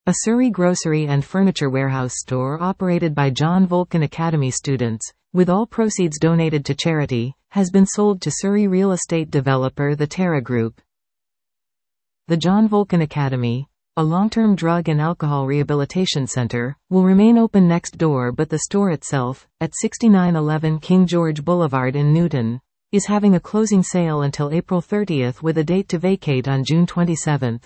A Surrey grocery and furniture warehouse store operated by John Vulcan Academy students, with all proceeds donated to charity, has been sold to Surrey real estate developer the Terra Group. The John Vulcan Academy, a long-term drug and alcohol rehabilitation center, will remain open next door, but the store itself, at 6911 King George Boulevard in Newton, is having a closing sale until April 30th with a date to vacate on June 27.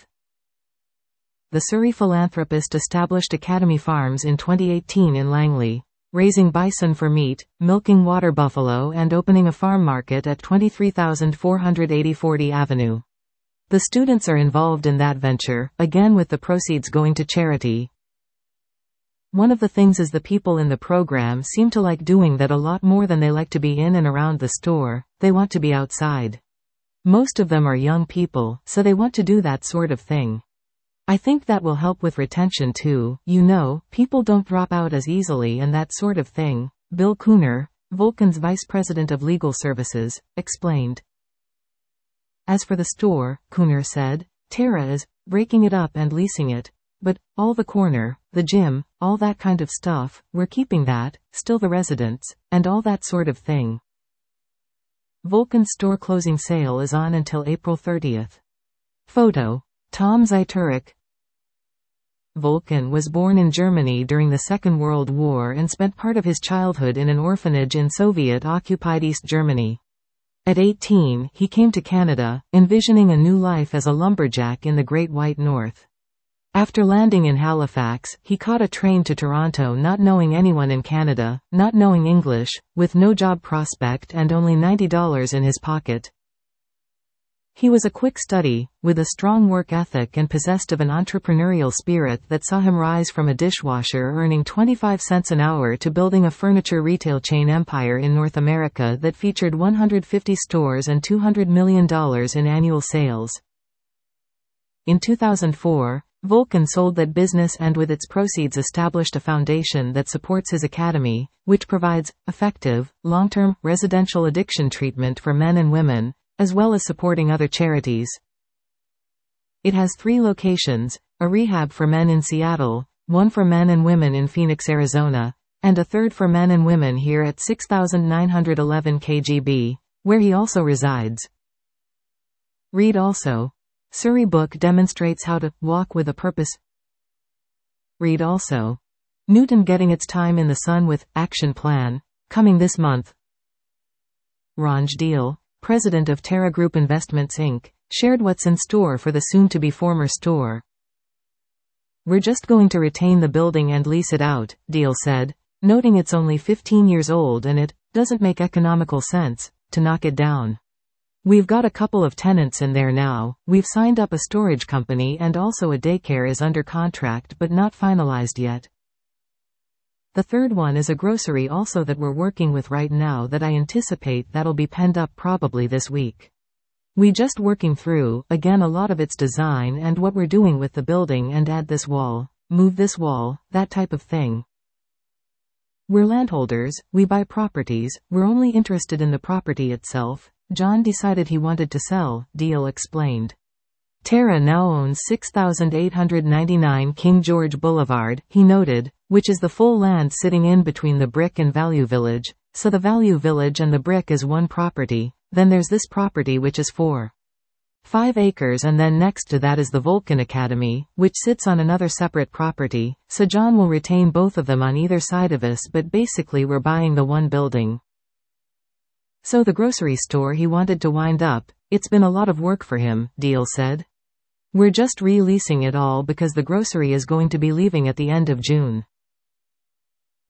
The Surrey philanthropist established Academy Farms in 2018 in Langley, raising bison for meat, milking water buffalo and opening a farm market at 23,480 40 Avenue. The students are involved in that venture, again with the proceeds going to charity. One of the things is the people in the program seem to like doing that a lot more than they like to be in and around the store. They want to be outside. Most of them are young people, so they want to do that sort of thing. I think that will help with retention too, people don't drop out as easily and that sort of thing, Bill Cooner, Vulcan's vice president of legal services, explained. As for the store, Cooner said, Terra is breaking it up and leasing it. But all the corner, the gym, all that kind of stuff, we're keeping that, still the residents, and all that sort of thing. Vulcan's store closing sale is on until April 30th. Photo. Tom Zeiturek. Vulcan was born in Germany during the Second World War and spent part of his childhood in an orphanage in Soviet-occupied East Germany. At 18, he came to Canada, envisioning a new life as a lumberjack in the Great White North. After landing in Halifax, he caught a train to Toronto, not knowing anyone in Canada, not knowing English, with no job prospect and only $90 in his pocket. He was a quick study, with a strong work ethic and possessed of an entrepreneurial spirit that saw him rise from a dishwasher earning 25 cents an hour to building a furniture retail chain empire in North America that featured 150 stores and $200 million in annual sales. In 2004, Vulcan sold that business and with its proceeds established a foundation that supports his academy, which provides effective, long-term, residential addiction treatment for men and women, as well as supporting other charities. It has 3 locations, a rehab for men in Seattle, one for men and women in Phoenix, Arizona, and a third for men and women here at 6911 KGB, where he also resides. Read also. Surrey book demonstrates how to walk with a purpose. Read also. Newton getting its time in the sun with action plan, coming this month. Ron Deal, president of Terra Group Investments Inc., shared what's in store for the soon-to-be former store. We're just going to retain the building and lease it out, Deal said, noting it's only 15 years old and it doesn't make economical sense to knock it down. We've got a couple of tenants in there now, we've signed up a storage company and also a daycare is under contract but not finalized yet. The third one is a grocery also that we're working with right now that I anticipate that'll be penned up probably this week. We just working through, again a lot of its design and what we're doing with the building and add this wall, move this wall, that type of thing. We're landholders, we buy properties, we're only interested in the property itself. John decided he wanted to sell, Deal explained. Terra now owns 6,899 King George Boulevard, he noted, which is the full land sitting in between the Brick and Value Village, so the Value Village and the Brick is one property, then there's this property which is 4.5 acres and then next to that is the Vulcan Academy, which sits on another separate property, so John will retain both of them on either side of us but basically we're buying the one building. So the grocery store he wanted to wind up, it's been a lot of work for him, Deal said. We're just re-leasing it all because the grocery is going to be leaving at the end of June.